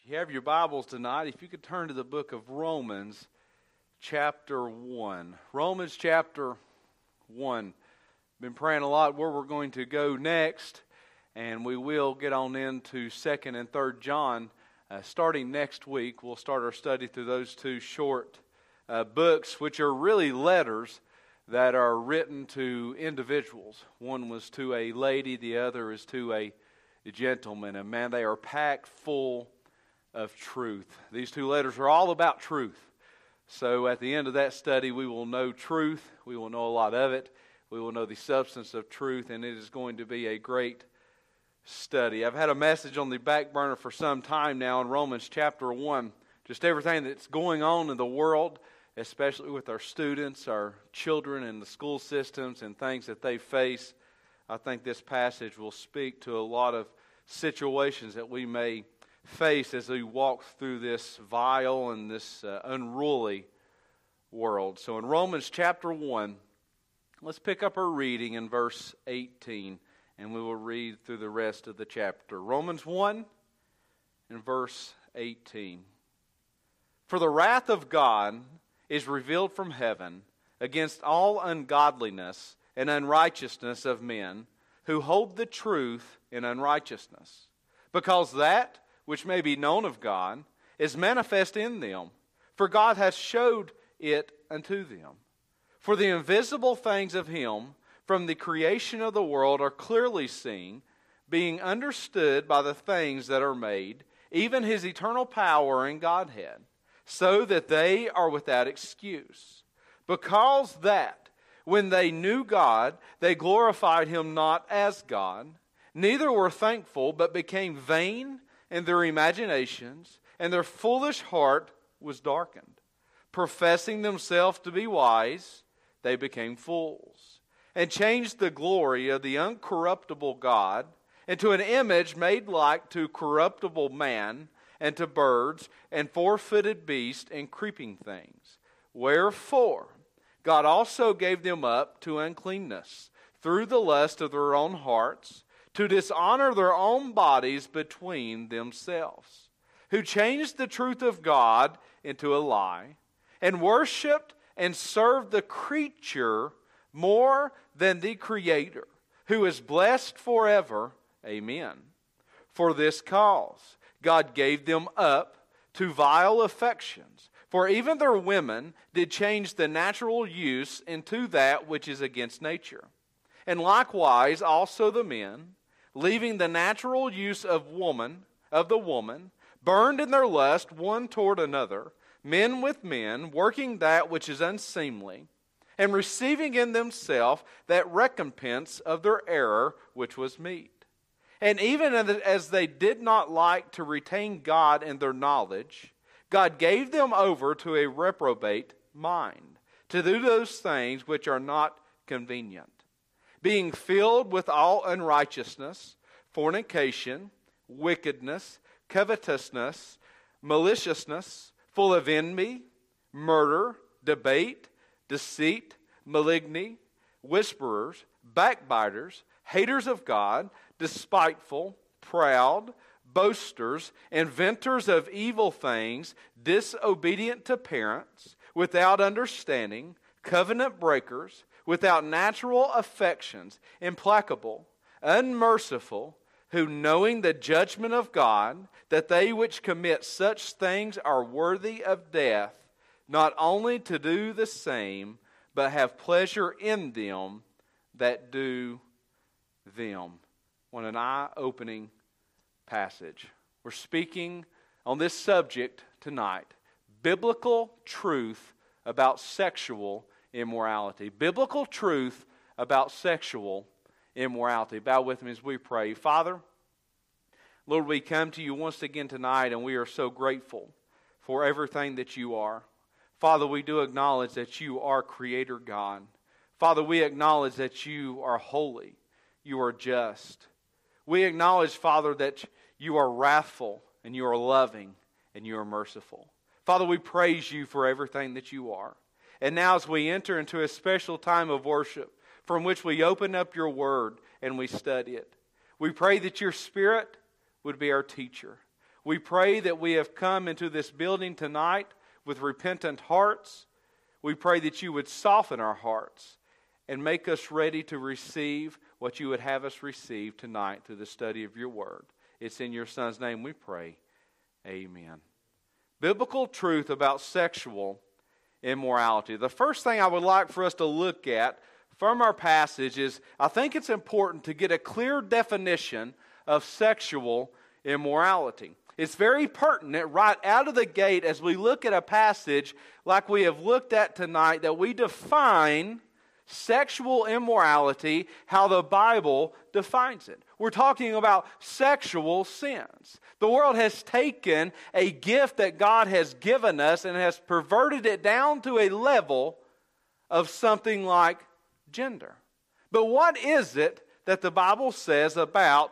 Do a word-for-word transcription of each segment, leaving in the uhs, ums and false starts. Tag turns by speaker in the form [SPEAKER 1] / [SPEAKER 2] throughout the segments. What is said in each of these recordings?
[SPEAKER 1] If you have your Bibles tonight, if you could turn to the book of Romans, chapter one. Romans chapter one. Been praying a lot where we're going to go next, and we will get on into second and third John. Uh, starting next week, we'll start our study through those two short uh, books, which are really letters that are written to individuals. One was to a lady, the other is to a gentleman, and man, they are packed full of truth. These two letters are all about truth. So at the end of that study, we will know truth. We will know a lot of it. We will know the substance of truth, and it is going to be a great study. I've had a message on the back burner for some time now in Romans chapter one. Just everything that's going on in the world, especially with our students, our children, and the school systems and things that they face. I think this passage will speak to a lot of situations that we may face as we walk through this vile and this uh, unruly world. So in Romans chapter one, let's pick up our reading in verse eighteen, and we will read through the rest of the chapter. Romans one and verse eighteen. For the wrath of God is revealed from heaven against all ungodliness and unrighteousness of men who hold the truth in unrighteousness, because that which may be known of God is manifest in them, for God hath showed it unto them. For the invisible things of Him from the creation of the world are clearly seen, being understood by the things that are made, even His eternal power and Godhead, so that they are without excuse. Because that, when they knew God, they glorified Him not as God, neither were thankful, but became vain in their imaginations, and their foolish heart was darkened. Professing themselves to be wise, they became fools, and changed the glory of the uncorruptible God into an image made like to corruptible man, and to birds, and four-footed beasts, and creeping things. Wherefore God also gave them up to uncleanness, through the lust of their own hearts, to dishonor their own bodies between themselves, who changed the truth of God into a lie, and worshipped and served the creature more than the Creator, who is blessed forever. Amen. For this cause God gave them up to vile affections, for even their women did change the natural use into that which is against nature. And likewise also the men, leaving the natural use of woman, of the woman, burned in their lust one toward another, men with men, working that which is unseemly, and receiving in themselves that recompense of their error which was meet. And even as they did not like to retain God in their knowledge, God gave them over to a reprobate mind, to do those things which are not convenient, being filled with all unrighteousness, fornication, wickedness, covetousness, maliciousness, full of envy, murder, debate, deceit, malignity, whisperers, backbiters, haters of God, despiteful, proud, boasters, inventors of evil things, disobedient to parents, without understanding, covenant breakers, without natural affections, implacable, unmerciful, who knowing the judgment of God, that they which commit such things are worthy of death, not only to do the same, but have pleasure in them that do them. What an eye-opening passage. We're speaking on this subject tonight. Biblical truth about sexual immorality. Biblical truth about sexual immorality. Bow with me as we pray. Father, Lord, we come to you once again tonight, and we are so grateful for everything that you are. Father, we do acknowledge that you are Creator God. Father, we acknowledge that you are holy, you are just. We acknowledge, Father, that you are wrathful, and you are loving, and you are merciful. Father, we praise you for everything that you are. And now as we enter into a special time of worship, from which we open up your word and we study it, we pray that your Spirit would be our teacher. We pray that we have come into this building tonight with repentant hearts. We pray that you would soften our hearts and make us ready to receive what you would have us receive tonight through the study of your word. It's in your Son's name we pray. Amen. Biblical truth about sexual immorality. The first thing I would like for us to look at from our passage is, I think it's important to get a clear definition of sexual immorality. It's very pertinent right out of the gate as we look at a passage like we have looked at tonight, that we define sexual immorality how the Bible defines it. We're talking about sexual sins. The world has taken a gift that God has given us and has perverted it down to a level of something like gender. But what is it that the Bible says about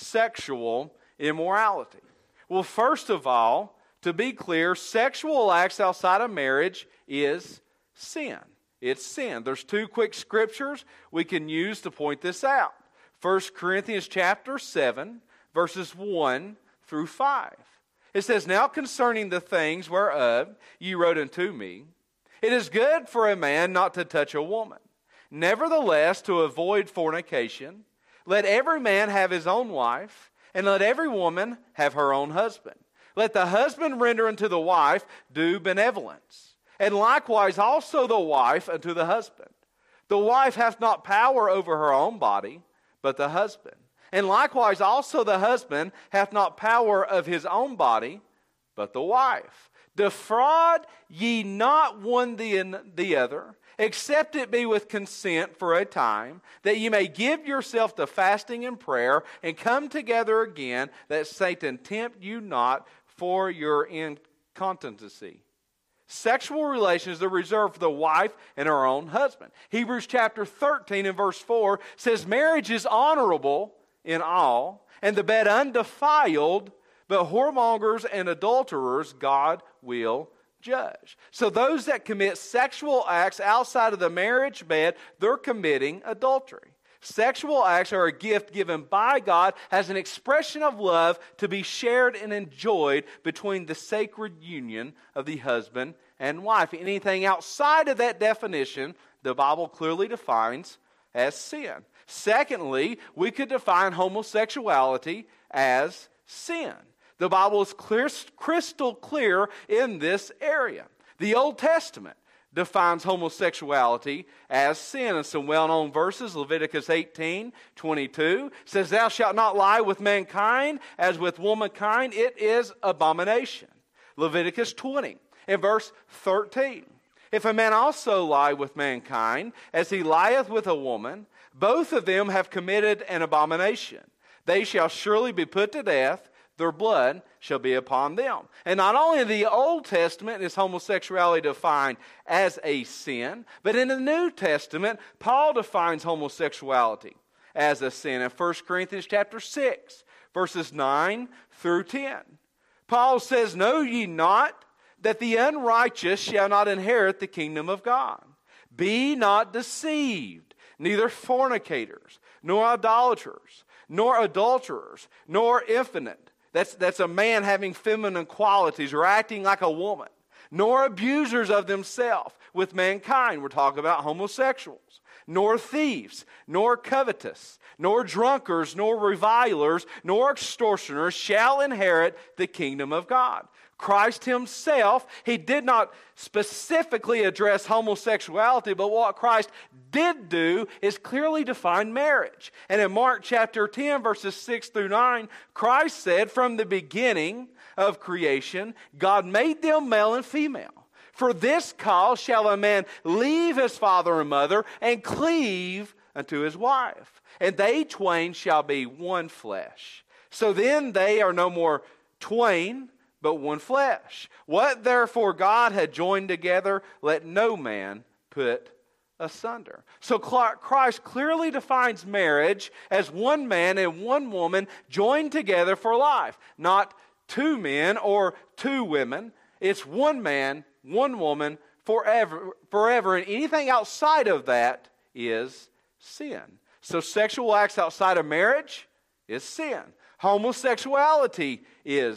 [SPEAKER 1] sexual immorality? Well, first of all, to be clear, sexual acts outside of marriage is sin. It's sin. There's two quick scriptures we can use to point this out. First Corinthians chapter seven, verses one through five. It says, "Now concerning the things whereof ye wrote unto me, it is good for a man not to touch a woman. Nevertheless, to avoid fornication, let every man have his own wife, and let every woman have her own husband. Let the husband render unto the wife due benevolence, and likewise also the wife unto the husband. The wife hath not power over her own body, but the husband. And likewise also the husband hath not power of his own body, but the wife. Defraud ye not one the, the other, except it be with consent for a time, that ye may give yourself to fasting and prayer, and come together again, that Satan tempt you not for your incontinency." Sexual relations are reserved for the wife and her own husband. Hebrews chapter thirteen and verse four says, "Marriage is honorable in all, and the bed undefiled, but whoremongers and adulterers God will judge." So those that commit sexual acts outside of the marriage bed, they're committing adultery. Sexual acts are a gift given by God as an expression of love to be shared and enjoyed between the sacred union of the husband and wife. Anything outside of that definition, the Bible clearly defines as sin. Secondly, we could define homosexuality as sin. The Bible is clear, crystal clear in this area. The Old Testament defines homosexuality as sin. And some well-known verses, Leviticus eighteen twenty-two says, "Thou shalt not lie with mankind as with womankind, it is abomination." Leviticus twenty and verse thirteen. "If a man also lie with mankind as he lieth with a woman, both of them have committed an abomination. They shall surely be put to death, their blood shall be upon them." And not only in the Old Testament is homosexuality defined as a sin, but in the New Testament, Paul defines homosexuality as a sin in First Corinthians chapter six, verses nine through ten. Paul says, "Know ye not that the unrighteous shall not inherit the kingdom of God? Be not deceived, neither fornicators, nor idolaters, nor adulterers, nor effeminate." That's, that's a man having feminine qualities or acting like a woman. "Nor abusers of themselves with mankind." We're talking about homosexuals. "Nor thieves, nor covetous, nor drunkards, nor revilers, nor extortioners shall inherit the kingdom of God." Christ himself, he did not specifically address homosexuality, but what Christ did do is clearly define marriage. And in Mark chapter ten, verses six through nine, Christ said, "From the beginning of creation, God made them male and female. For this cause shall a man leave his father and mother, and cleave unto his wife, and they twain shall be one flesh. So then they are no more twain, but one flesh. What therefore God had joined together, let no man put asunder." So Christ clearly defines marriage as one man and one woman joined together for life. Not two men or two women. It's one man, one woman, forever, forever. And anything outside of that is sin. So sexual acts outside of marriage is sin. Homosexuality is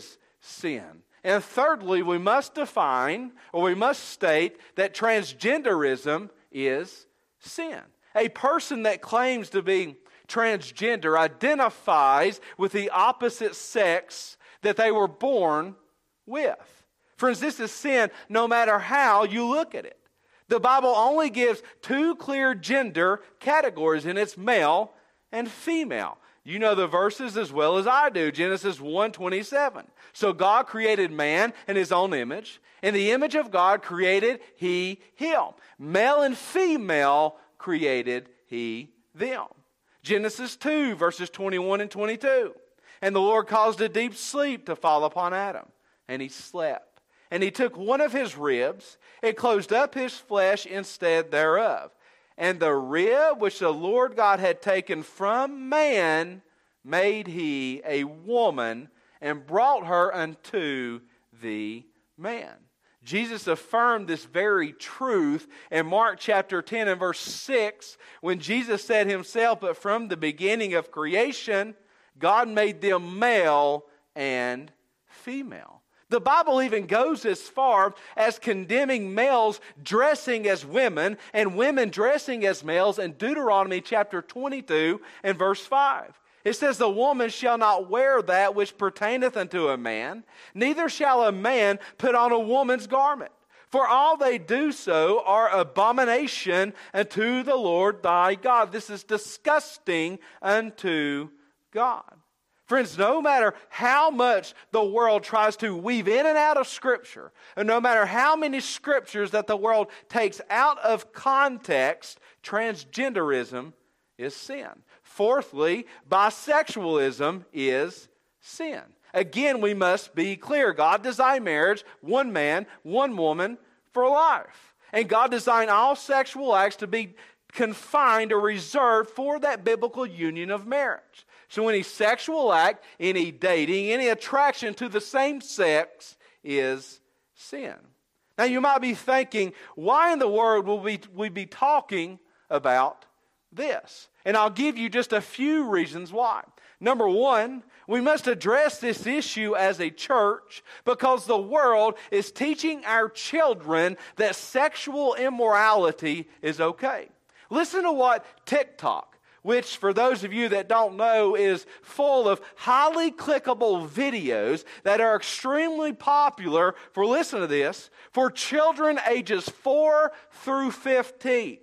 [SPEAKER 1] sin. And thirdly, we must define, or we must state, that transgenderism is sin. A person that claims to be transgender identifies with the opposite sex that they were born with. Friends, this is sin no matter how you look at it. The Bible only gives two clear gender categories, and it's male and female. You know the verses as well as I do. Genesis one twenty-seven. So God created man in his own image. In the image of God created he him. Male and female created he them. Genesis two verses twenty-one and twenty-two. And the Lord caused a deep sleep to fall upon Adam, and he slept. And he took one of his ribs and closed up his flesh instead thereof. And the rib which the Lord God had taken from man made he a woman and brought her unto the man. Jesus affirmed this very truth in Mark chapter ten and verse six when Jesus said himself, but from the beginning of creation, God made them male and female. The Bible even goes as far as condemning males dressing as women and women dressing as males in Deuteronomy chapter twenty-two and verse five. It says, the woman shall not wear that which pertaineth unto a man, neither shall a man put on a woman's garment. For all they do so are abomination unto the Lord thy God. This is disgusting unto God. Friends, no matter how much the world tries to weave in and out of Scripture, and no matter how many Scriptures that the world takes out of context, transgenderism is sin. Fourthly, bisexualism is sin. Again, we must be clear. God designed marriage, one man, one woman, for life. And God designed all sexual acts to be confined or reserved for that biblical union of marriage. So any sexual act, any dating, any attraction to the same sex is sin. Now you might be thinking, why in the world will we, we be talking about this? And I'll give you just a few reasons why. Number one, we must address this issue as a church because the world is teaching our children that sexual immorality is okay. Listen to what TikTok, which for those of you that don't know is full of highly clickable videos that are extremely popular for, listen to this, for children ages four through fifteen.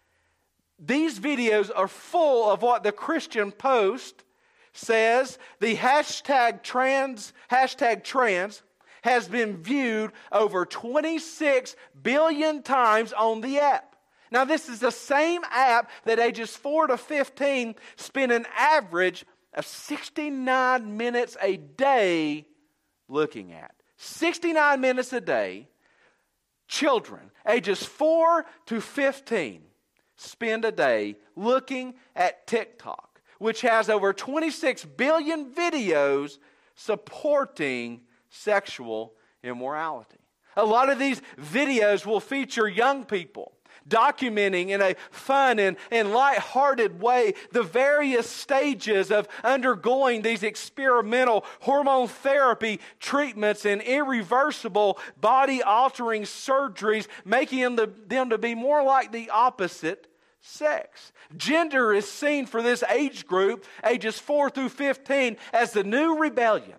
[SPEAKER 1] These videos are full of what the Christian Post says the hashtag trans, hashtag trans has been viewed over twenty-six billion times on the app. Now, this is the same app that ages four to fifteen spend an average of sixty-nine minutes a day looking at. sixty-nine minutes a day, children ages four to fifteen spend a day looking at TikTok, which has over twenty-six billion videos supporting sexual immorality. A lot of these videos will feature young people documenting in a fun and, and lighthearted way the various stages of undergoing these experimental hormone therapy treatments and irreversible body-altering surgeries, making them to, them to be more like the opposite sex. Gender is seen for this age group, ages four through fifteen, as the new rebellion.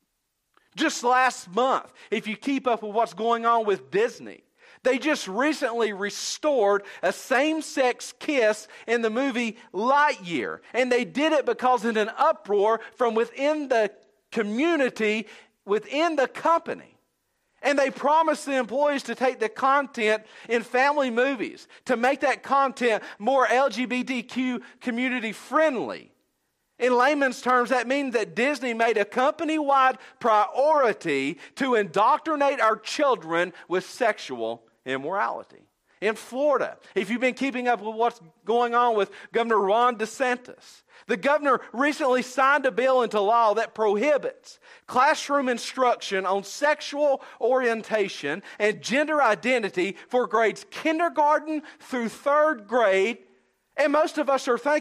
[SPEAKER 1] Just last month, if you keep up with what's going on with Disney, they just recently restored a same-sex kiss in the movie Lightyear. And they did it because in an uproar from within the community, within the company. And they promised the employees to take the content in family movies, to make that content more L G B T Q community friendly. In layman's terms, that means that Disney made a company-wide priority to indoctrinate our children with sexual immorality. In Florida, if you've been keeping up with what's going on with Governor Ron DeSantis, the governor recently signed a bill into law that prohibits classroom instruction on sexual orientation and gender identity for grades kindergarten through third grade. And most of us are thinking,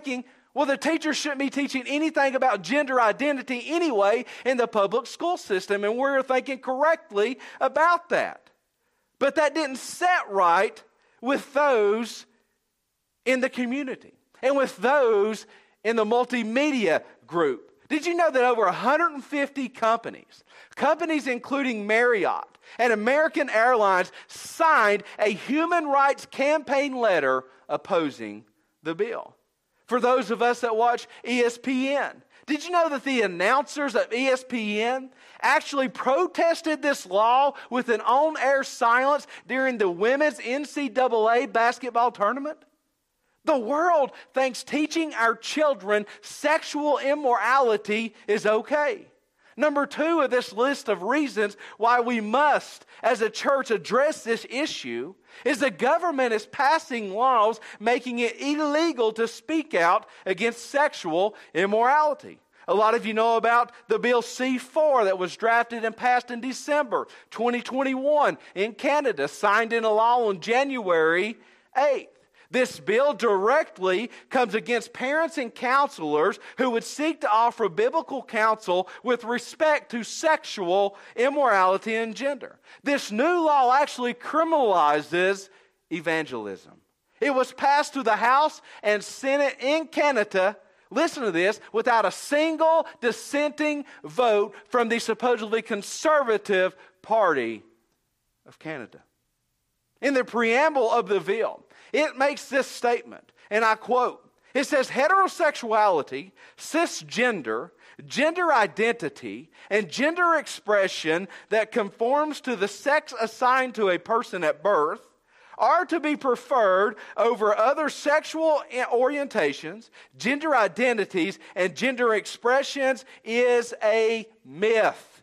[SPEAKER 1] Well, the teacher shouldn't be teaching anything about gender identity anyway in the public school system, and we're thinking correctly about that. But that didn't set right with those in the community and with those in the multimedia group. Did you know that over one hundred fifty companies, companies including Marriott and American Airlines, signed a human rights campaign letter opposing the bill? For those of us that watch E S P N, did you know that the announcers of E S P N actually protested this law with an on-air silence during the women's N C double A basketball tournament? The world thinks teaching our children sexual immorality is okay. Number two of this list of reasons why we must, as a church, address this issue is the government is passing laws making it illegal to speak out against sexual immorality. A lot of you know about the Bill C four that was drafted and passed in December twenty twenty-one in Canada, signed into law on January eighth. This bill directly comes against parents and counselors who would seek to offer biblical counsel with respect to sexual immorality and gender. This new law actually criminalizes evangelism. It was passed through the House and Senate in Canada, listen to this, without a single dissenting vote from the supposedly conservative party of Canada. In the preamble of the bill, it makes this statement, and I quote, it says, heterosexuality, cisgender, gender identity, and gender expression that conforms to the sex assigned to a person at birth are to be preferred over other sexual orientations, gender identities, and gender expressions is a myth.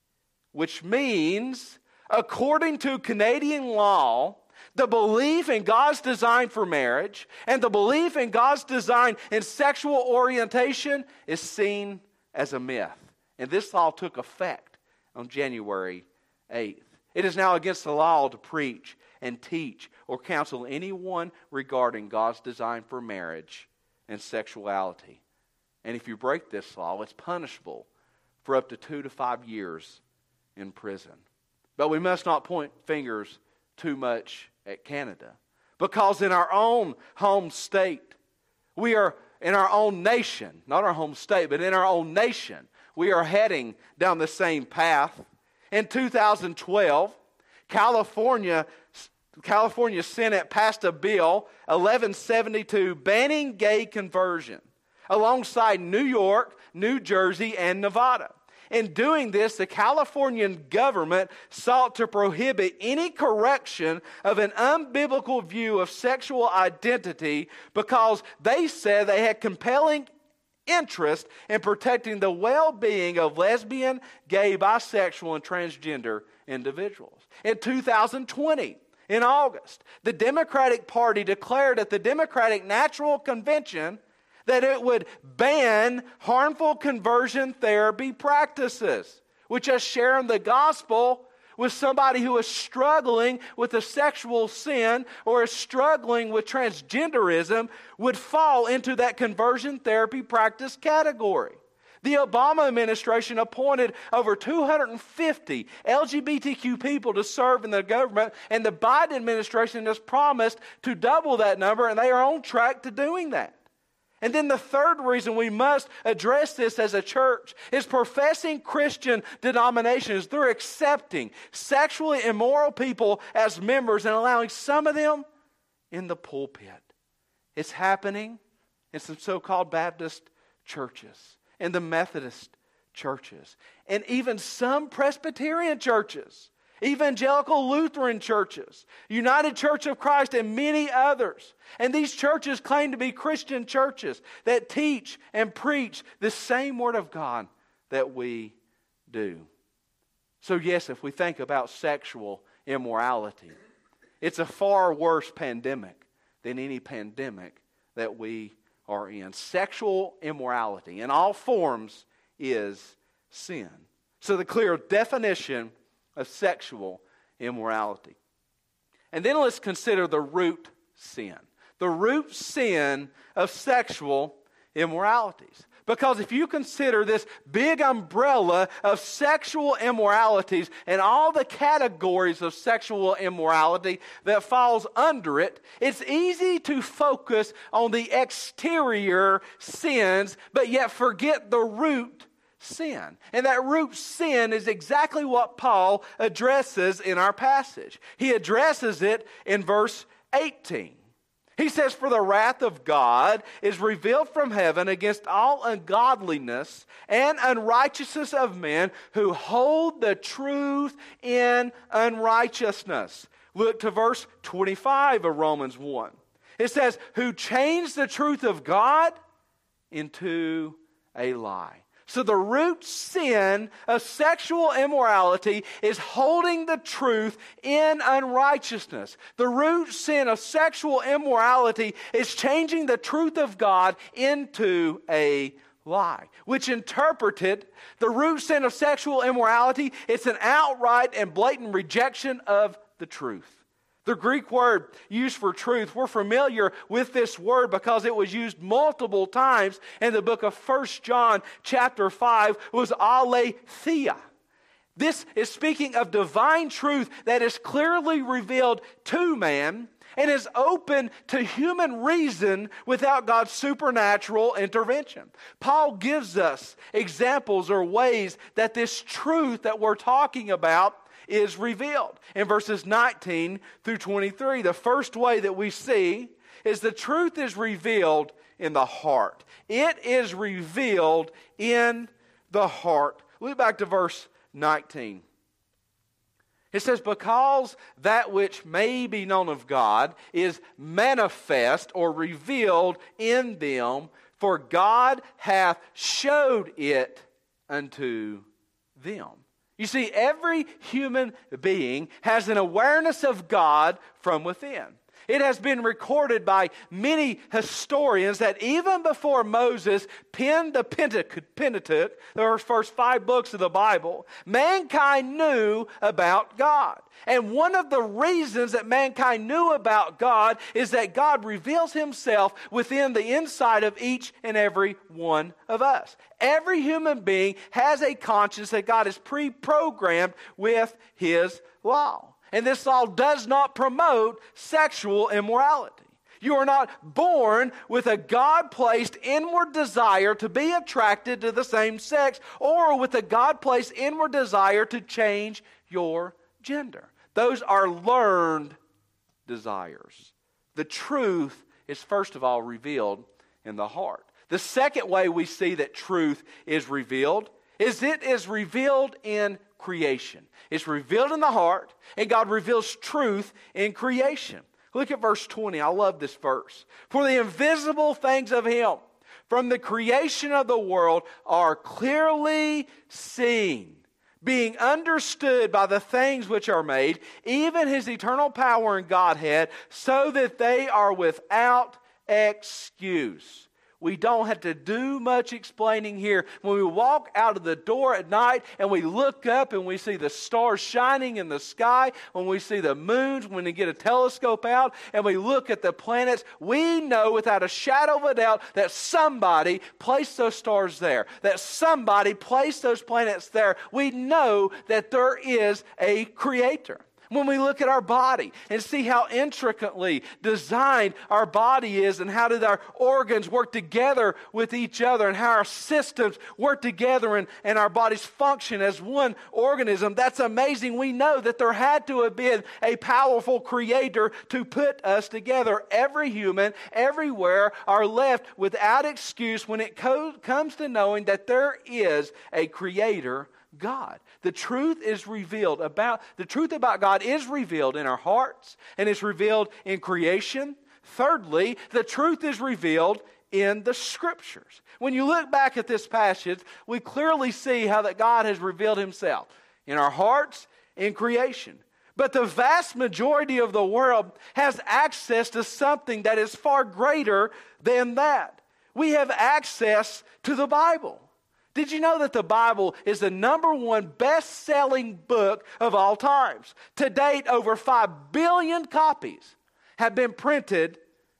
[SPEAKER 1] Which means, according to Canadian law, the belief in God's design for marriage and the belief in God's design in sexual orientation is seen as a myth. And this law took effect on January eighth. It is now against the law to preach and teach or counsel anyone regarding God's design for marriage and sexuality. And if you break this law, it's punishable for up to two to five years in prison. But we must not point fingers too much at Canada, because in our own home state, we are in our own nation, not our home state, but in our own nation, we are heading down the same path. In two thousand twelve, California, California Senate passed a bill, eleven seventy-two, banning gay conversion, alongside New York, New Jersey, and Nevada. In doing this, the Californian government sought to prohibit any correction of an unbiblical view of sexual identity because they said they had compelling interest in protecting the well-being of lesbian, gay, bisexual, and transgender individuals. In two thousand twenty, in August, the Democratic Party declared at the Democratic National Convention that it would ban harmful conversion therapy practices, which is sharing the gospel with somebody who is struggling with a sexual sin or is struggling with transgenderism would fall into that conversion therapy practice category. The Obama administration appointed over two hundred fifty L G B T Q people to serve in the government, and the Biden administration has promised to double that number, and they are on track to doing that. And then the third reason we must address this as a church is professing Christian denominations. They're accepting sexually immoral people as members and allowing some of them in the pulpit. It's happening in some so-called Baptist churches, in the Methodist churches, and even some Presbyterian churches, Evangelical Lutheran churches, United Church of Christ, and many others. And these churches claim to be Christian churches that teach and preach the same Word of God that we do. So yes, if we think about sexual immorality, it's a far worse pandemic than any pandemic that we are in. Sexual immorality in all forms is sin. So the clear definition of sexual immorality. And then let's consider the root sin. The root sin of sexual immoralities. Because if you consider this big umbrella of sexual immoralities and all the categories of sexual immorality that falls under it, it's easy to focus on the exterior sins, but yet forget the root sin. And that root sin is exactly what Paul addresses in our passage. He addresses it in verse eighteen. He says, "For the wrath of God is revealed from heaven against all ungodliness and unrighteousness of men who hold the truth in unrighteousness." Look to verse twenty-five of Romans one. It says, "Who changed the truth of God into a lie." So the root sin of sexual immorality is holding the truth in unrighteousness. The root sin of sexual immorality is changing the truth of God into a lie. Which interpreted, the root sin of sexual immorality, it's an outright and blatant rejection of the truth. The Greek word used for truth, we're familiar with this word because it was used multiple times in the book of First John chapter five, was aletheia. This is speaking of divine truth that is clearly revealed to man and is open to human reason without God's supernatural intervention. Paul gives us examples or ways that this truth that we're talking about is revealed. In verses nineteen through twenty-three, the first way that we see is the truth is revealed in the heart. It is revealed in the heart. Look back to verse nineteen. It says, "Because that which may be known of God is manifest or revealed in them, for God hath showed it unto them." You see, every human being has an awareness of God from within. It has been recorded by many historians that even before Moses penned the Pentateuch, the first five books of the Bible, mankind knew about God. And one of the reasons that mankind knew about God is that God reveals himself within the inside of each and every one of us. Every human being has a conscience that God has pre-programmed with his law. And this law does not promote sexual immorality. You are not born with a God-placed inward desire to be attracted to the same sex or with a God-placed inward desire to change your gender. Those are learned desires. The truth is first of all revealed in the heart. The second way we see that truth is revealed is it is revealed in creation. It's revealed in the heart, and God reveals truth in creation. Look at verse twenty. I love this verse. "For the invisible things of him from the creation of the world are clearly seen, being understood by the things which are made, even his eternal power and Godhead, so that they are without excuse." We don't have to do much explaining here. When we walk out of the door at night and we look up and we see the stars shining in the sky, when we see the moons, when we get a telescope out and we look at the planets, we know without a shadow of a doubt that somebody placed those stars there, that somebody placed those planets there. We know that there is a creator. When we look at our body and see how intricately designed our body is and how do our organs work together with each other and how our systems work together and, and our bodies function as one organism, that's amazing. We know that there had to have been a powerful creator to put us together. Every human, everywhere, are left without excuse when it co- comes to knowing that there is a creator God. The truth is revealed about, the truth about God is revealed in our hearts and is revealed in creation. Thirdly, the truth is revealed in the Scriptures. When you look back at this passage, we clearly see how that God has revealed himself in our hearts, in creation. But the vast majority of the world has access to something that is far greater than that. We have access to the Bible. Did you know that the Bible is the number one best-selling book of all times? To date, over five billion copies have been printed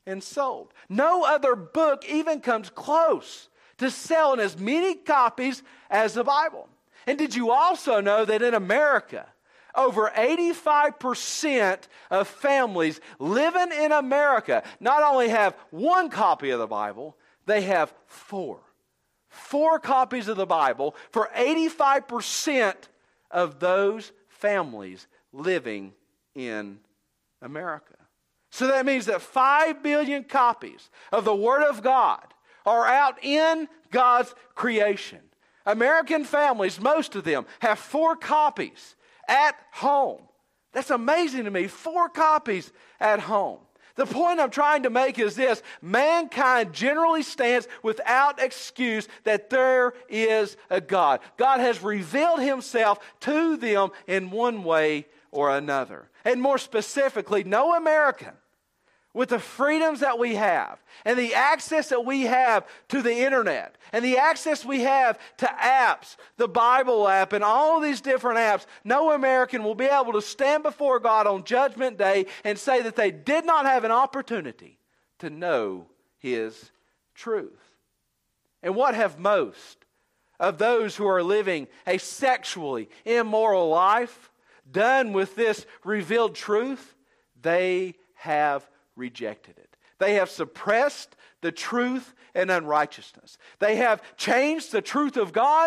[SPEAKER 1] and sold. No other book even comes close to selling as many copies as the Bible. And did you also know that in America, over eighty-five percent of families living in America not only have one copy of the Bible, they have four. Four copies of the Bible for eighty-five percent of those families living in America. So that means that five billion copies of the Word of God are out in God's creation. American families, most of them, have four copies at home. That's amazing to me. Four copies at home. The point I'm trying to make is this: mankind generally stands without excuse that there is a God. God has revealed himself to them in one way or another. And more specifically, no American, with the freedoms that we have and the access that we have to the internet and the access we have to apps, the Bible app and all these different apps, no American will be able to stand before God on Judgment Day and say that they did not have an opportunity to know His truth. And what have most of those who are living a sexually immoral life done with this revealed truth? They have rejected it. They have suppressed the truth and unrighteousness. They have changed the truth of God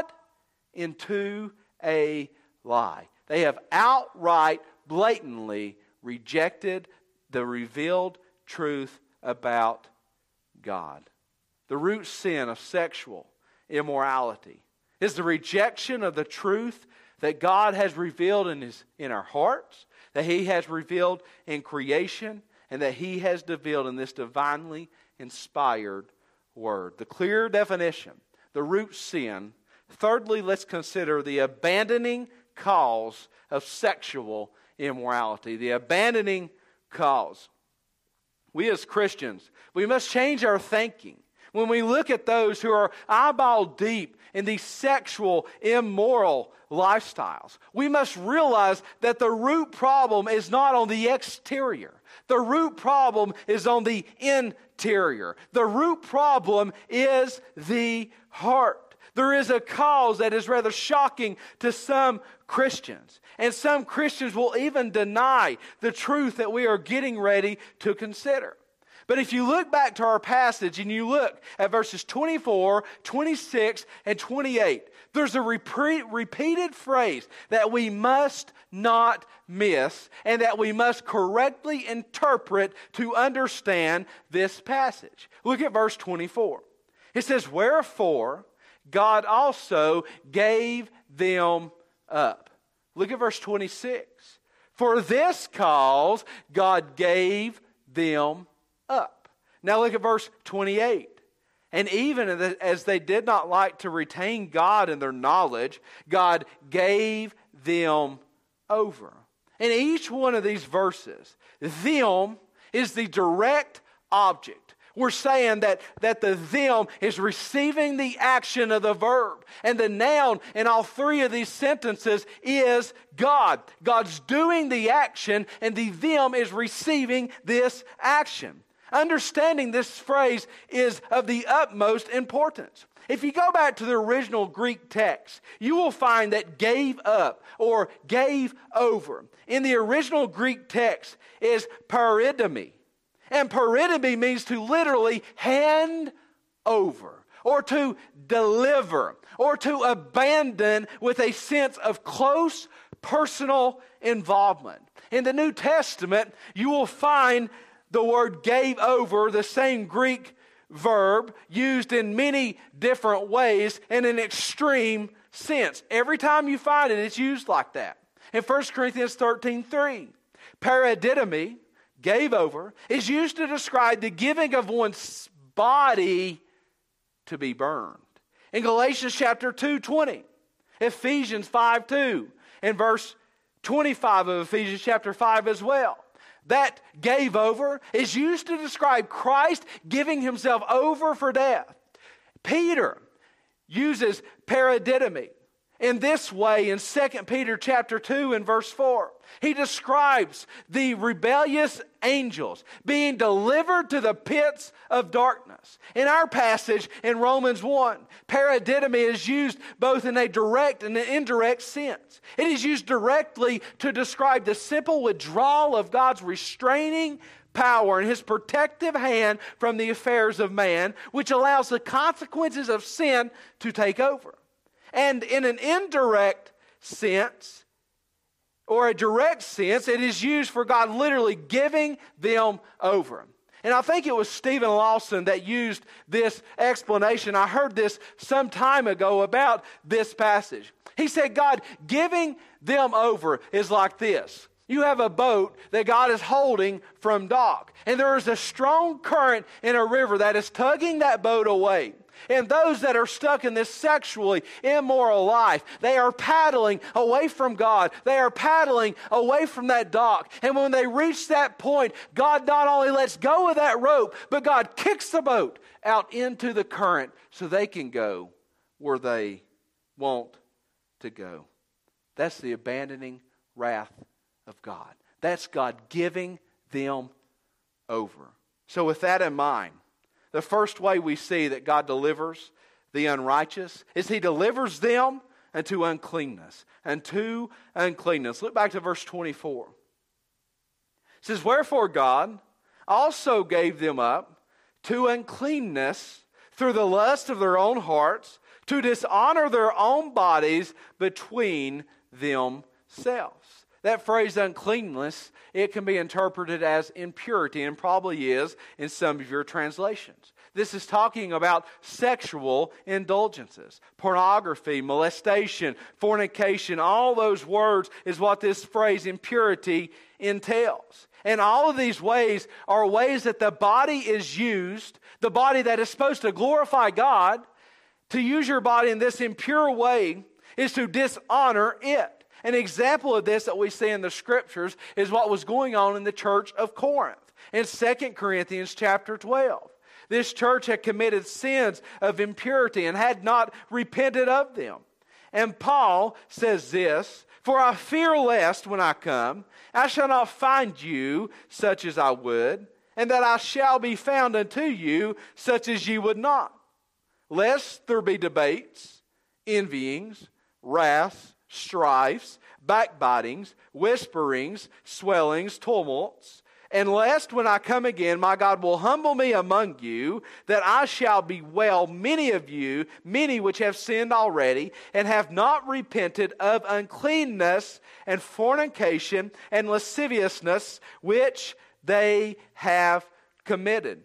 [SPEAKER 1] into a lie. They have outright, blatantly rejected the revealed truth about God. The root sin of sexual immorality is the rejection of the truth that God has revealed in his in our hearts, that He has revealed in creation, and that He has revealed in this divinely inspired Word. The clear definition, the root sin. Thirdly, let's consider the abandoning cause of sexual immorality. The abandoning cause. We as Christians, we must change our thinking. When we look at those who are eyeball deep in these sexual, immoral lifestyles, we must realize that the root problem is not on the exterior. The root problem is on the interior. The root problem is the heart. There is a cause that is rather shocking to some Christians. And some Christians will even deny the truth that we are getting ready to consider. But if you look back to our passage and you look at verses twenty-four, twenty-six, and twenty-eight, there's a repeat, repeated phrase that we must not miss and that we must correctly interpret to understand this passage. Look at verse twenty-four. It says, "Wherefore God also gave them up." Look at verse twenty-six. "For this cause God gave them up." Now look at verse twenty-eight. "And even as they did not like to retain God in their knowledge, God gave them over." In each one of these verses, them is the direct object. We're saying that, that the them is receiving the action of the verb. And the noun in all three of these sentences is God. God's doing the action and the them is receiving this action. Understanding this phrase is of the utmost importance. If you go back to the original Greek text, you will find that gave up or gave over in the original Greek text is paradidomi. And paradidomi means to literally hand over or to deliver or to abandon with a sense of close personal involvement. In the New Testament, you will find the word gave over, the same Greek verb, used in many different ways in an extreme sense. Every time you find it, it's used like that. In First Corinthians thirteen three, paradidomi, gave over, is used to describe the giving of one's body to be burned. In Galatians chapter two twenty, Ephesians five two, and verse twenty-five of Ephesians chapter five as well. That gave over is used to describe Christ giving himself over for death. Peter uses paradidomi in this way in Second Peter chapter two and verse four. He describes the rebellious angels being delivered to the pits of darkness. In our passage in Romans one, paradidomi is used both in a direct and an indirect sense. It is used directly to describe the simple withdrawal of God's restraining power and His protective hand from the affairs of man, which allows the consequences of sin to take over. And in an indirect sense, or a direct sense, it is used for God literally giving them over. And I think it was Stephen Lawson that used this explanation. I heard this some time ago about this passage. He said God giving them over is like this. You have a boat that God is holding from dock, and there is a strong current in a river that is tugging that boat away. And those that are stuck in this sexually immoral life, they are paddling away from God. They are paddling away from that dock. And when they reach that point, God not only lets go of that rope, but God kicks the boat out into the current so they can go where they want to go. That's the abandoning wrath of God. That's God giving them over. So with that in mind, the first way we see that God delivers the unrighteous is He delivers them unto uncleanness. Unto uncleanness. Look back to verse twenty-four. It says, wherefore God also gave them up to uncleanness through the lust of their own hearts, to dishonor their own bodies between themselves. That phrase uncleanness, it can be interpreted as impurity, and probably is in some of your translations. This is talking about sexual indulgences, pornography, molestation, fornication. All those words is what this phrase impurity entails. And all of these ways are ways that the body is used, the body that is supposed to glorify God. To use your body in this impure way is to dishonor it. An example of this that we see in the Scriptures is what was going on in the church of Corinth in Second Corinthians chapter twelve. This church had committed sins of impurity and had not repented of them. And Paul says this, for I fear lest when I come, I shall not find you such as I would, and that I shall be found unto you such as ye would not. Lest there be debates, envyings, wraths, strifes, backbitings, whisperings, swellings, tumults, and lest when I come again, my God will humble me among you, that I shall bewail many of you, many which have sinned already, and have not repented of uncleanness and fornication and lasciviousness, which they have committed.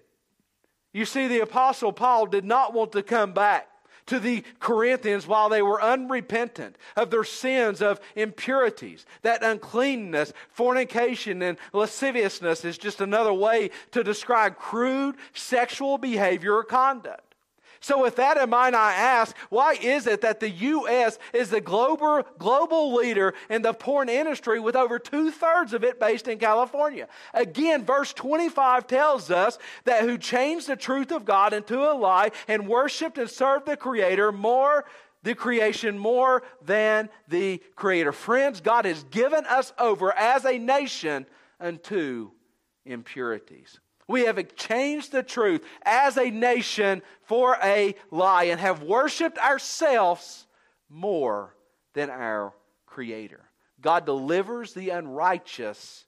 [SPEAKER 1] You see, the Apostle Paul did not want to come back to the Corinthians while they were unrepentant of their sins of impurities. That uncleanness, fornication, and lasciviousness is just another way to describe crude sexual behavior or conduct. So with that in mind, I ask, why is it that the U S is the global, global leader in the porn industry with over two-thirds of it based in California? Again, verse twenty-five tells us that who changed the truth of God into a lie and worshiped and served the Creator more, the creation more than the Creator. Friends, God has given us over as a nation unto impurities. We have changed the truth as a nation for a lie and have worshiped ourselves more than our Creator. God delivers the unrighteous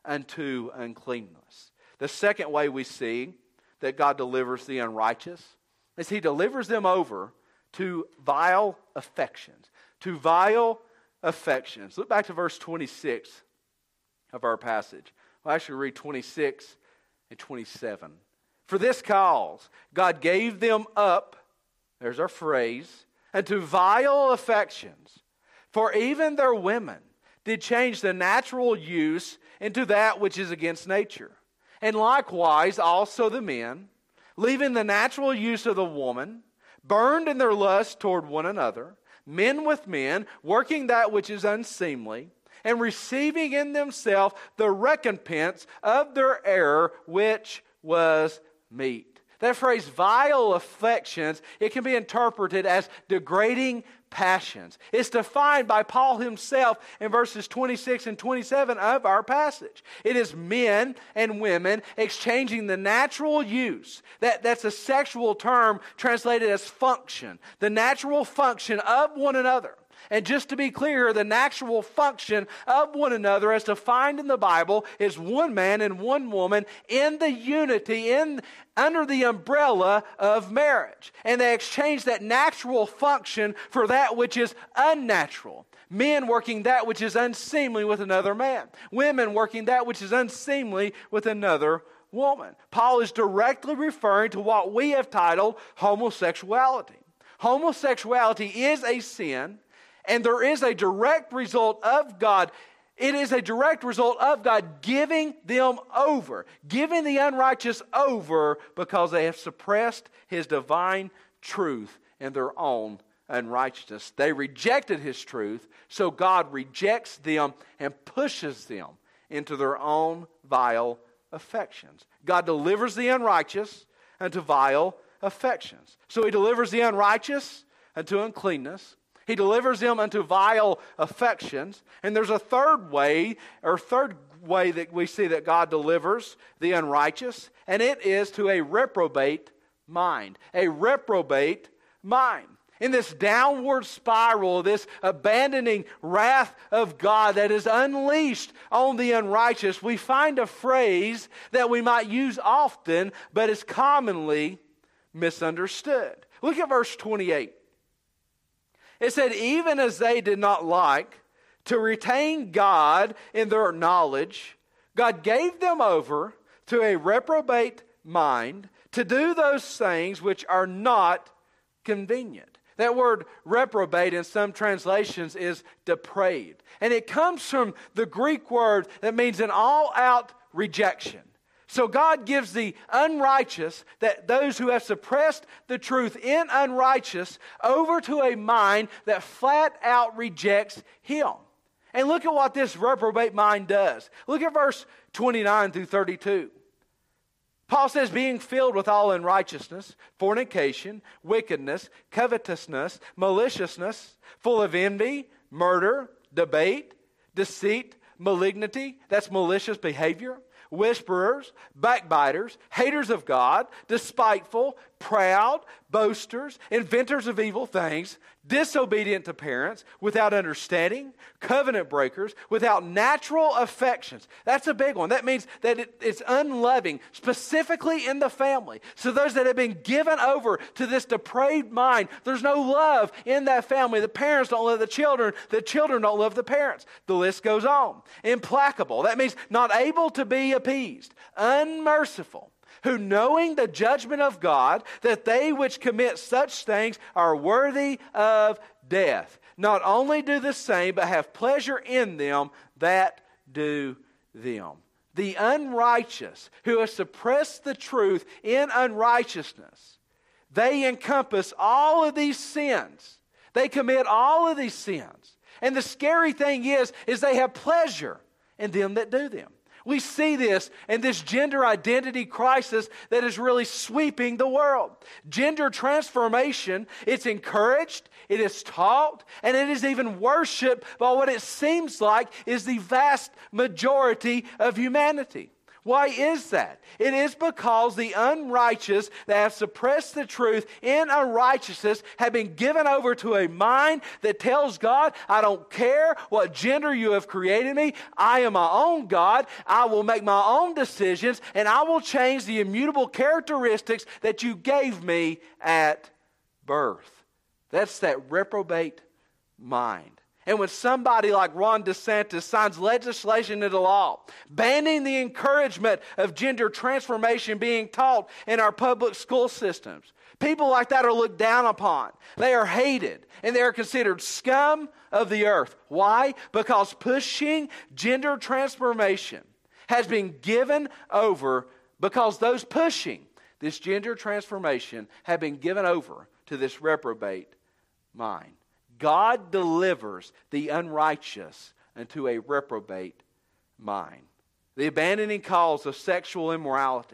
[SPEAKER 1] unto uncleanness. The second way we see that God delivers the unrighteous is He delivers them over to vile affections. To vile affections. Look back to verse twenty-six of our passage. I'll actually read twenty-six and twenty-seven. For this cause, God gave them up, there's our phrase, unto vile affections. For even their women did change the natural use into that which is against nature. And likewise also the men, leaving the natural use of the woman, burned in their lust toward one another, men with men, working that which is unseemly, and receiving in themselves the recompense of their error, which was meat. That phrase, vile affections, it can be interpreted as degrading passions. It's defined by Paul himself in verses twenty-six and twenty-seven of our passage. It is men and women exchanging the natural use. That, that's a sexual term translated as function. The natural function of one another. And just to be clear, the natural function of one another as defined in the Bible is one man and one woman in the unity, in under the umbrella of marriage. And they exchange that natural function for that which is unnatural. Men working that which is unseemly with another man. Women working that which is unseemly with another woman. Paul is directly referring to what we have titled homosexuality. Homosexuality is a sin. And there is a direct result of God. It is a direct result of God giving them over, giving the unrighteous over because they have suppressed His divine truth in their own unrighteousness. They rejected His truth, so God rejects them and pushes them into their own vile affections. God delivers the unrighteous unto vile affections. So He delivers the unrighteous unto uncleanness. He delivers them unto vile affections. And there's a third way, or third way that we see that God delivers the unrighteous, and it is to a reprobate mind. A reprobate mind. In this downward spiral, this abandoning wrath of God that is unleashed on the unrighteous, we find a phrase that we might use often, but is commonly misunderstood. Look at verse twenty-eight. It said, even as they did not like to retain God in their knowledge, God gave them over to a reprobate mind to do those things which are not convenient. That word reprobate in some translations is depraved. And it comes from the Greek word that means an all-out rejection. So God gives the unrighteous, that those who have suppressed the truth in unrighteous, over to a mind that flat out rejects Him. And look at what this reprobate mind does. Look at verse twenty-nine through thirty-two. Paul says, being filled with all unrighteousness, fornication, wickedness, covetousness, maliciousness, full of envy, murder, debate, deceit, malignity, that's malicious behavior, whisperers, backbiters, haters of God, despiteful, proud, boasters, inventors of evil things, disobedient to parents, without understanding, covenant breakers, without natural affections. That's a big one. That means that it, it's unloving, specifically in the family. So those that have been given over to this depraved mind, there's no love in that family. The parents don't love the children. The children don't love the parents. The list goes on. Implacable. That means not able to be appeased. Unmerciful. Who knowing the judgment of God, that they which commit such things are worthy of death. Not only do the same, but have pleasure in them that do them. The unrighteous, who have suppressed the truth in unrighteousness, they encompass all of these sins. They commit all of these sins. And the scary thing is, is they have pleasure in them that do them. We see this in this gender identity crisis that is really sweeping the world. Gender transformation, it's encouraged, it is taught, and it is even worshiped by what it seems like is the vast majority of humanity. Why is that? It is because the unrighteous that have suppressed the truth in unrighteousness have been given over to a mind that tells God, I don't care what gender you have created me. I am my own God. I will make my own decisions, and I will change the immutable characteristics that you gave me at birth. That's that reprobate mind. And when somebody like Ron DeSantis signs legislation into law, banning the encouragement of gender transformation being taught in our public school systems, people like that are looked down upon. They are hated, and they are considered scum of the earth. Why? Because pushing gender transformation has been given over, because those pushing this gender transformation have been given over to this reprobate mind. God delivers the unrighteous into a reprobate mind. The abandoning cause of sexual immorality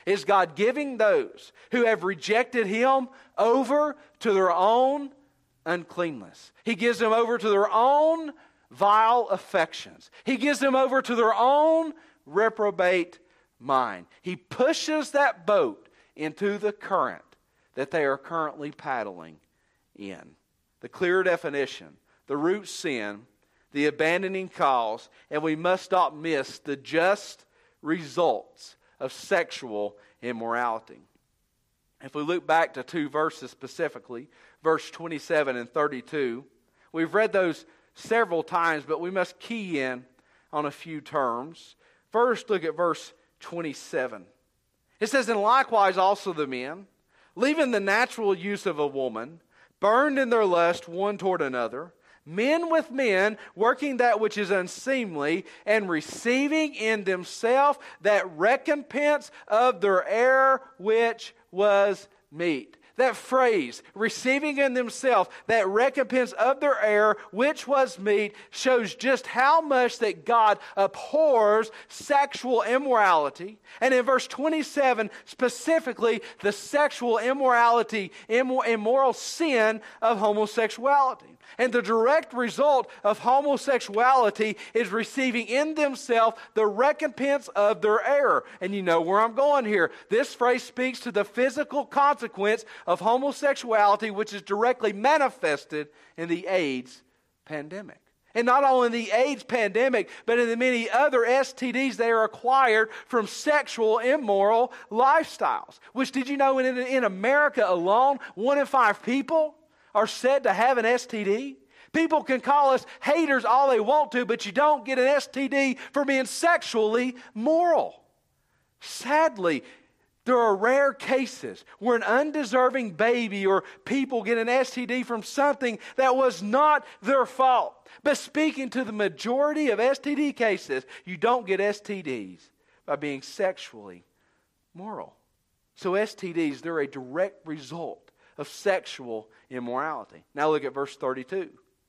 [SPEAKER 1] is God giving those who have rejected Him over to their own uncleanness. He gives them over to their own vile affections. He gives them over to their own reprobate mind. He pushes that boat into the current that they are currently paddling in. The clear definition, the root sin, the abandoning cause, and we must not miss the just results of sexual immorality. If we look back to two verses specifically, verse twenty-seven and thirty-two, we've read those several times, but we must key in on a few terms. First, look at verse twenty-seven. It says, "And likewise also the men, leaving the natural use of a woman, burned in their lust one toward another, men with men, working that which is unseemly, and receiving in themselves that recompense of their error which was meet." That phrase, receiving in themselves that recompense of their error which was meet, shows just how much that God abhors sexual immorality. And in verse twenty-seven, specifically, the sexual immorality, immoral sin of homosexuality. And the direct result of homosexuality is receiving in themselves the recompense of their error. And you know where I'm going here. This phrase speaks to the physical consequence of homosexuality, which is directly manifested in the AIDS pandemic. And not only in the AIDS pandemic, but in the many other S T Ds they are acquired from sexual immoral lifestyles. Which, did you know, in, in America alone, one in five people are said to have an S T D? People can call us haters all they want to, but you don't get an S T D for being sexually moral. Sadly, there are rare cases where an undeserving baby or people get an S T D from something that was not their fault. But speaking to the majority of S T D cases, you don't get S T Ds by being sexually moral. So S T Ds, they're a direct result of sexual immorality. Now look at verse thirty-two.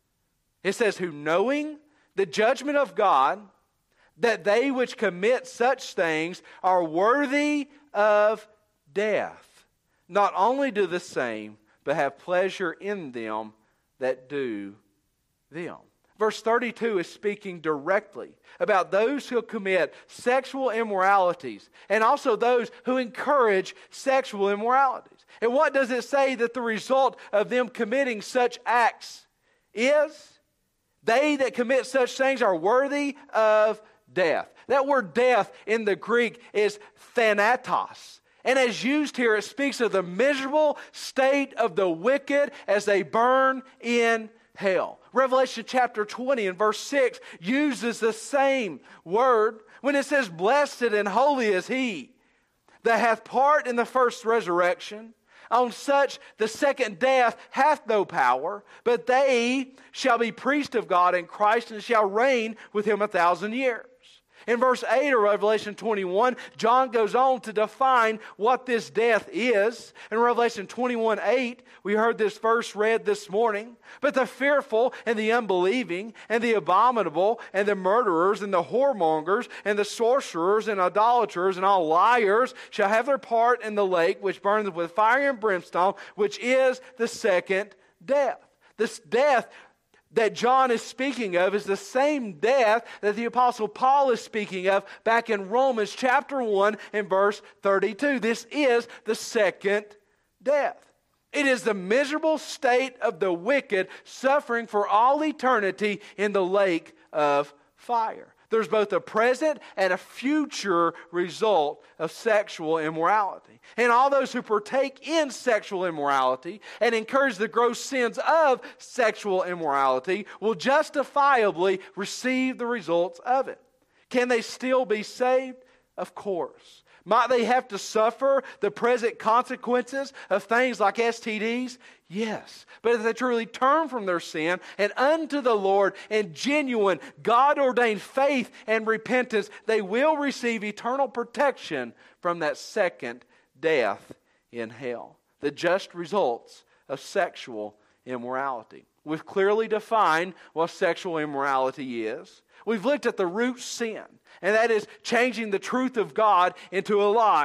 [SPEAKER 1] It says, "Who knowing the judgment of God, that they which commit such things are worthy of death, not only do the same, but have pleasure in them that do them." Verse thirty-two is speaking directly about those who commit sexual immoralities and also those who encourage sexual immoralities. And what does it say that the result of them committing such acts is? They that commit such things are worthy of death. That word death in the Greek is thanatos. And as used here, it speaks of the miserable state of the wicked as they burn in hell. Revelation chapter twenty and verse six uses the same word when it says, "Blessed and holy is he that hath part in the first resurrection. On such the second death hath no power, but they shall be priests of God in Christ and shall reign with him a thousand years." In verse eight of Revelation twenty-one, John goes on to define what this death is. In Revelation twenty-one eight, we heard this verse read this morning. "But the fearful and the unbelieving and the abominable and the murderers and the whoremongers and the sorcerers and idolaters and all liars shall have their part in the lake which burneth with fire and brimstone, which is the second death." This death that John is speaking of is the same death that the Apostle Paul is speaking of back in Romans chapter one and verse thirty-two. This is the second death. It is the miserable state of the wicked suffering for all eternity in the lake of fire. There's both a present and a future result of sexual immorality. And all those who partake in sexual immorality and encourage the gross sins of sexual immorality will justifiably receive the results of it. Can they still be saved? Of course. Might they have to suffer the present consequences of things like S T Ds? Yes. But if they truly turn from their sin and unto the Lord in genuine God-ordained faith and repentance, they will receive eternal protection from that second death in hell. The just results of sexual immorality. We've clearly defined what sexual immorality is. We've looked at the root sin, and that is changing the truth of God into a lie.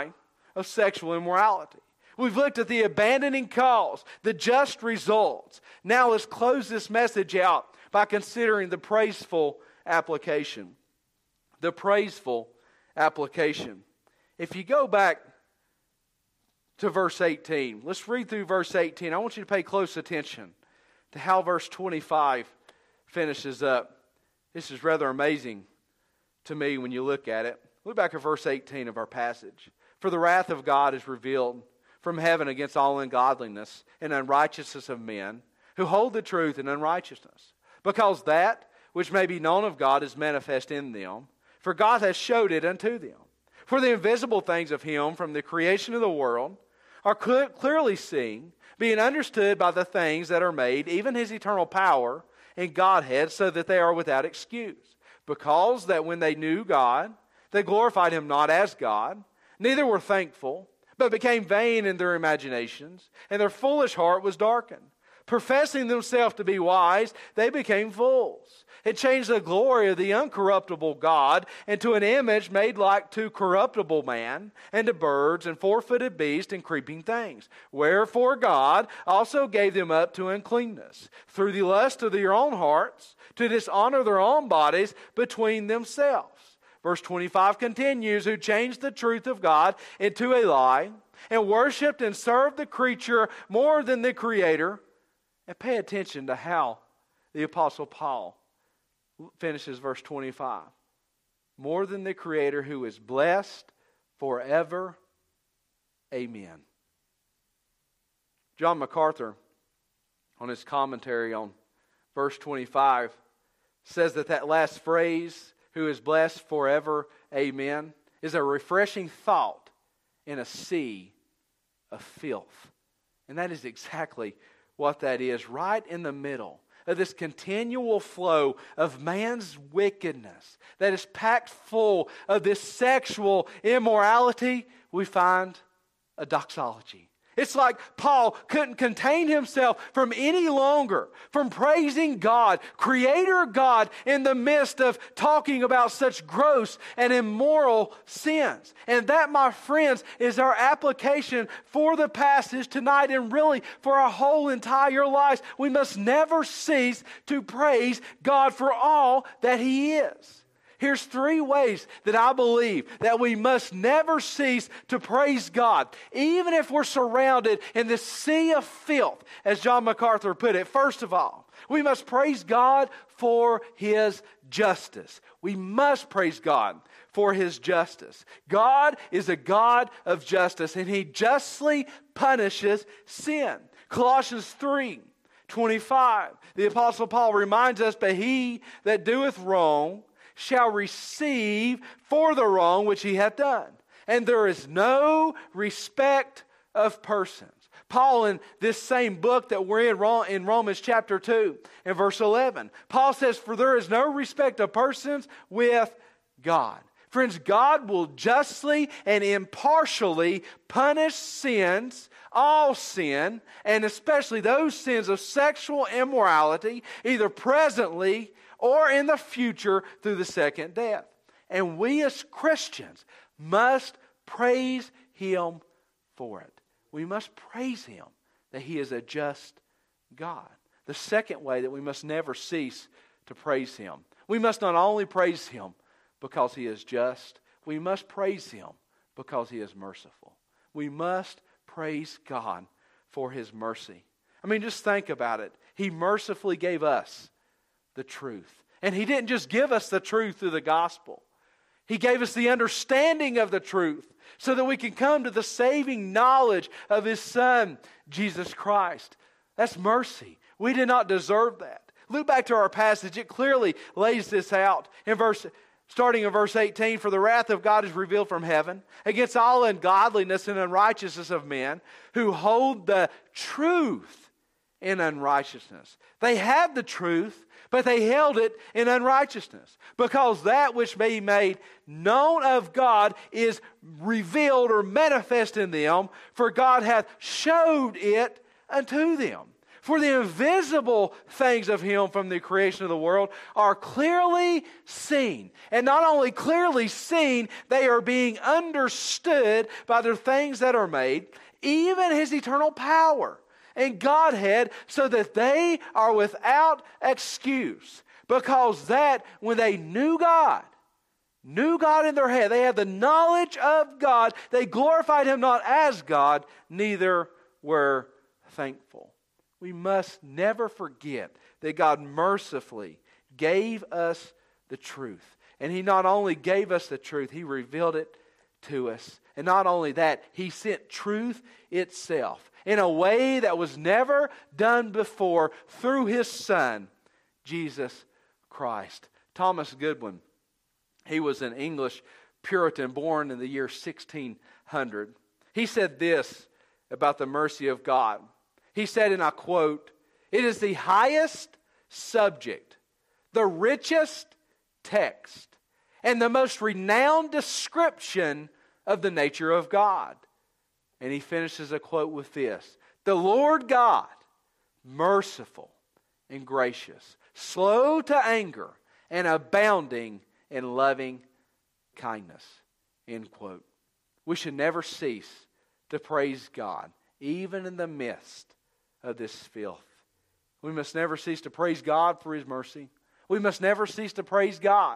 [SPEAKER 1] of sexual immorality. We've looked at the abandoning cause, the just results. Now let's close this message out by considering the praiseful application. The praiseful application. If you go back to verse eighteen, let's read through verse eighteen. I want you to pay close attention to how verse twenty-five finishes up. This is rather amazing to me when you look at it. Look back at verse eighteen of our passage. For the wrath of God is revealed from heaven against all ungodliness and unrighteousness of men who hold the truth in unrighteousness, because that which may be known of God is manifest in them, for God has showed it unto them. For the invisible things of Him from the creation of the world are cl- clearly seen, being understood by the things that are made, even His eternal power and Godhead, so that they are without excuse. Because that when they knew God, they glorified Him not as God, neither were thankful, but became vain in their imaginations, and their foolish heart was darkened. Professing themselves to be wise, they became fools. It changed the glory of the uncorruptible God into an image made like to corruptible man, and to birds, and four-footed beasts, and creeping things. Wherefore God also gave them up to uncleanness, through the lust of their own hearts, to dishonor their own bodies between themselves. Verse twenty-five continues, who changed the truth of God into a lie, and worshipped and served the creature more than the Creator. And pay attention to how the Apostle Paul finishes verse twenty-five. More than the Creator, who is blessed forever. Amen. John MacArthur, on his commentary on verse twenty-five, says that that last phrase, who is blessed forever, amen, is a refreshing thought in a sea of filth. And that is exactly what that is, right in the middle of this continual flow of man's wickedness that is packed full of this sexual immorality. We find a doxology. It's like Paul couldn't contain himself from any longer from praising God, Creator God, in the midst of talking about such gross and immoral sins. And that, my friends, is our application for the passage tonight, and really for our whole entire lives. We must never cease to praise God for all that He is. Here's three ways that I believe that we must never cease to praise God, even if we're surrounded in this sea of filth, as John MacArthur put it. First of all, we must praise God for His justice. We must praise God for His justice. God is a God of justice, and He justly punishes sin. Colossians three twenty-five, the Apostle Paul reminds us, but he that doeth wrong shall receive for the wrong which he hath done. And there is no respect of persons. Paul, in this same book that we're in, in Romans chapter two and verse eleven, Paul says, for there is no respect of persons with God. Friends, God will justly and impartially punish sins, all sin, and especially those sins of sexual immorality, either presently or in the future through the second death. And we as Christians must praise Him for it. We must praise Him that He is a just God. The second way that we must never cease to praise Him. We must not only praise Him because He is just, we must praise Him because He is merciful. We must praise God for His mercy. I mean, just think about it. He mercifully gave us the truth. And He didn't just give us the truth through the gospel. He gave us the understanding of the truth so that we can come to the saving knowledge of His Son, Jesus Christ. That's mercy. We did not deserve that. Look back to our passage. It clearly lays this out in verse Starting in verse eighteen, for the wrath of God is revealed from heaven against all ungodliness and unrighteousness of men who hold the truth in unrighteousness. They had the truth, but they held it in unrighteousness, because that which may be made known of God is revealed or manifest in them, for God hath showed it unto them. For the invisible things of Him from the creation of the world are clearly seen. And not only clearly seen, they are being understood by the things that are made, even His eternal power and Godhead, so that they are without excuse. Because that, when they knew God, knew God in their head, they had the knowledge of God, they glorified Him not as God, neither were thankful. We must never forget that God mercifully gave us the truth. And He not only gave us the truth, He revealed it to us. And not only that, He sent truth itself in a way that was never done before through His Son, Jesus Christ. Thomas Goodwin, he was an English Puritan born in the year sixteen hundred. He said this about the mercy of God. He said, and I quote, "It is the highest subject, the richest text, and the most renowned description of the nature of God." And he finishes a quote with this: "The Lord God, merciful and gracious, slow to anger, and abounding in loving kindness." End quote. We should never cease to praise God, even in the midst of this filth. We must never cease to praise God for His mercy. We must never cease to praise God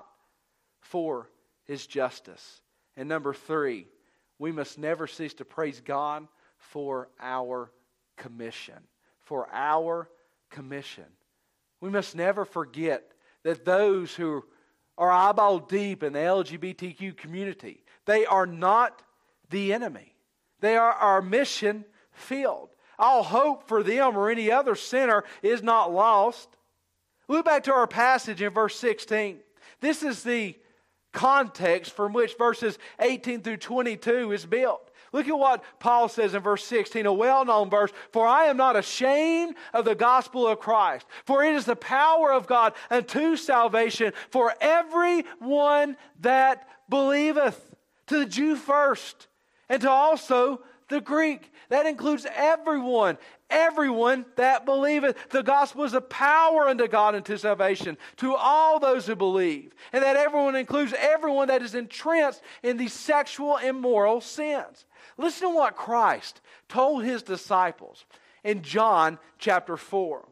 [SPEAKER 1] for His justice. And number three, we must never cease to praise God for our commission. For our commission. We must never forget that those who are eyeball deep in the L G B T Q community, they are not the enemy. They are our mission field. All hope for them or any other sinner is not lost. Look back to our passage in verse sixteen. This is the context from which verses eighteen through twenty-two is built. Look at what Paul says in verse sixteen, a well-known verse. "For I am not ashamed of the gospel of Christ, for it is the power of God unto salvation for everyone that believeth, to the Jew first, and to also the Greek." That includes everyone. Everyone that believeth. The gospel is a power unto God unto salvation to all those who believe. And that everyone includes everyone that is entrenched in these sexual immoral sins. Listen to what Christ told His disciples in John chapter four.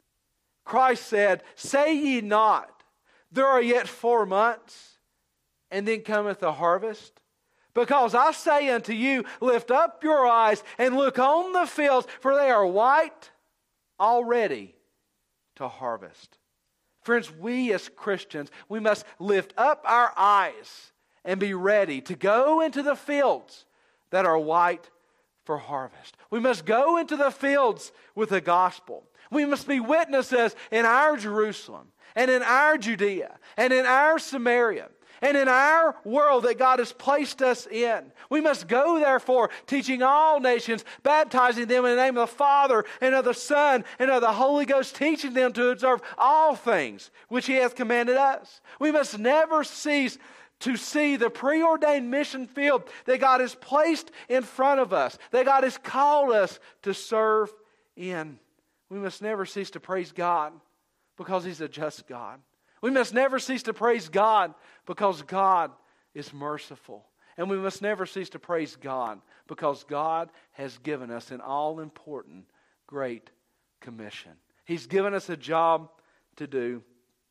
[SPEAKER 1] Christ said, "Say ye not, there are yet four months, and then cometh the harvest? Because I say unto you, lift up your eyes and look on the fields, for they are white already to harvest." Friends, we as Christians, we must lift up our eyes and be ready to go into the fields that are white for harvest. We must go into the fields with the gospel. We must be witnesses in our Jerusalem and in our Judea and in our Samaria and in our world that God has placed us in. We must go, therefore, teaching all nations, baptizing them in the name of the Father and of the Son and of the Holy Ghost, teaching them to observe all things which He hath commanded us. We must never cease to see the preordained mission field that God has placed in front of us, that God has called us to serve in. We must never cease to praise God because He's a just God. We must never cease to praise God because God is merciful. And we must never cease to praise God because God has given us an all-important Great Commission. He's given us a job to do.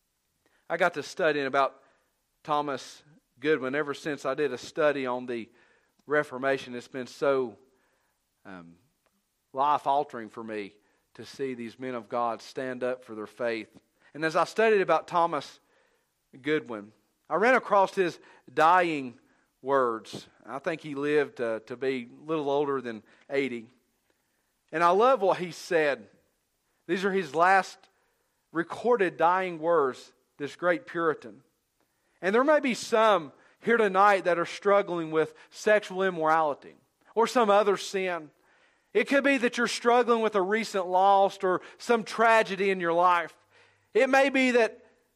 [SPEAKER 1] I got to studying about Thomas Goodwin ever since I did a study on the Reformation. It's been so um, life-altering for me to see these men of God stand up for their faith. And as I studied about Thomas Goodwin, I ran across his dying words. I think he lived uh, to be a little older than eighty. And I love what he said. These are his last recorded dying words, this great Puritan. And there may be some here tonight that are struggling with sexual immorality or some other sin. It could be that you're struggling with a recent loss or some tragedy in your life. It may be that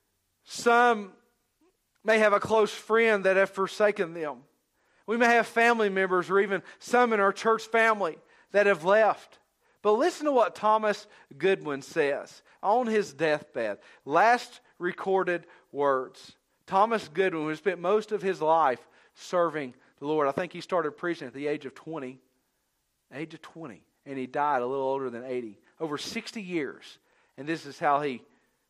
[SPEAKER 1] some may have a close friend that have forsaken them. We may have family members or even some in our church family that have left. But listen to what Thomas Goodwin says on his deathbed. Last recorded words. Thomas Goodwin, who spent most of his life serving the Lord. I think he started preaching at the age of twenty. Age of twenty. And he died a little older than eighty. Over sixty years. And this is how he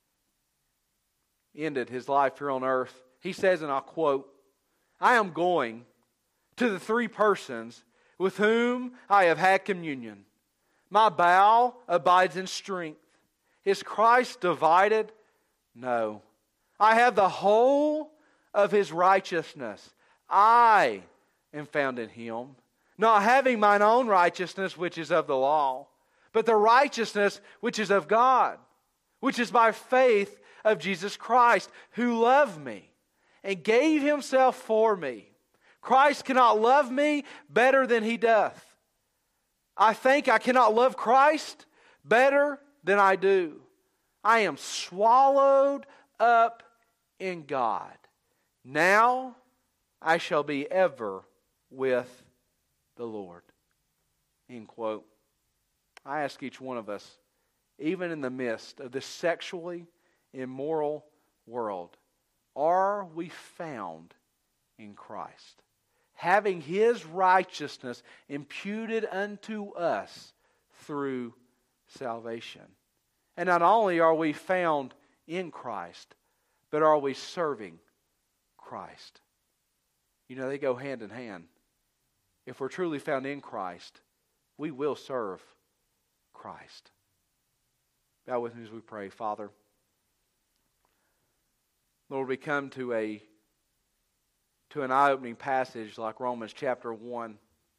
[SPEAKER 1] ended his life here on earth. He says, and I'll quote, "I am going to the three persons with whom I have had communion. My bow abides in strength. Is Christ divided? No. I have the whole of His righteousness. I am found in Him, not having mine own righteousness, which is of the law, but the righteousness which is of God, which is by faith of Jesus Christ, who loved me and gave Himself for me. Christ cannot love me better than He doth. I think I cannot love Christ better than I do. I am swallowed up in God. Now I shall be ever with the Lord." End quote. I ask each one of us, even in the midst of this sexually immoral world, are we found in Christ? Having His righteousness imputed unto us through salvation. And not only are we found in Christ, but are we serving Christ? You know, they go hand in hand. If we're truly found in Christ, we will serve Christ. Bow with me as we pray. Father, Lord, we come to a to an eye-opening passage like Romans chapter one.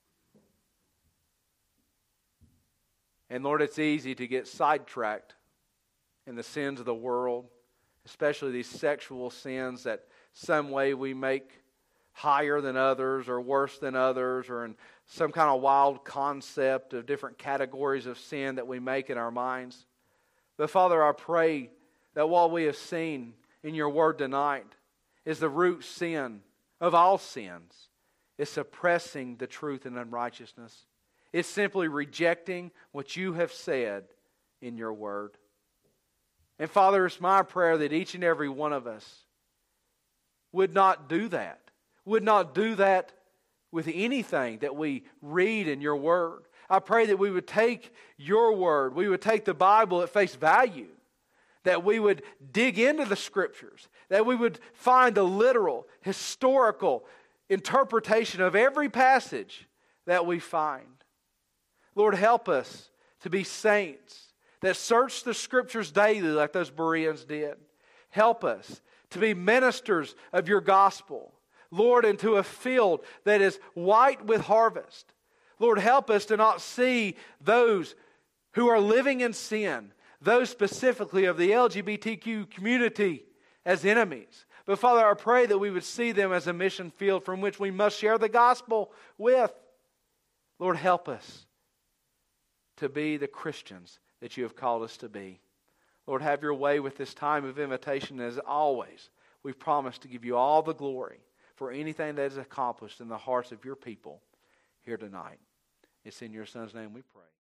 [SPEAKER 1] And Lord, it's easy to get sidetracked in the sins of the world, especially these sexual sins that some way we make higher than others or worse than others, or in some kind of wild concept of different categories of sin that we make in our minds. But Father, I pray that what we have seen in your word tonight is the root sin of all sins. It's suppressing the truth and unrighteousness. It's simply rejecting what you have said in your word. And Father, it's my prayer that each and every one of us would not do that. Would not do that with anything that we read in your word. I pray that we would take your word, we would take the Bible at face value, that we would dig into the Scriptures, that we would find the literal, historical interpretation of every passage that we find. Lord, help us to be saints that search the Scriptures daily like those Bereans did. Help us to be ministers of your gospel, Lord, into a field that is white with harvest. Lord, help us to not see those who are living in sin, those specifically of the L G B T Q community, as enemies. But Father, I pray that we would see them as a mission field from which we must share the gospel with. Lord, help us to be the Christians that you have called us to be. Lord, have your way with this time of invitation. As always, we promise to give you all the glory for anything that is accomplished in the hearts of your people here tonight. It's in your Son's name we pray.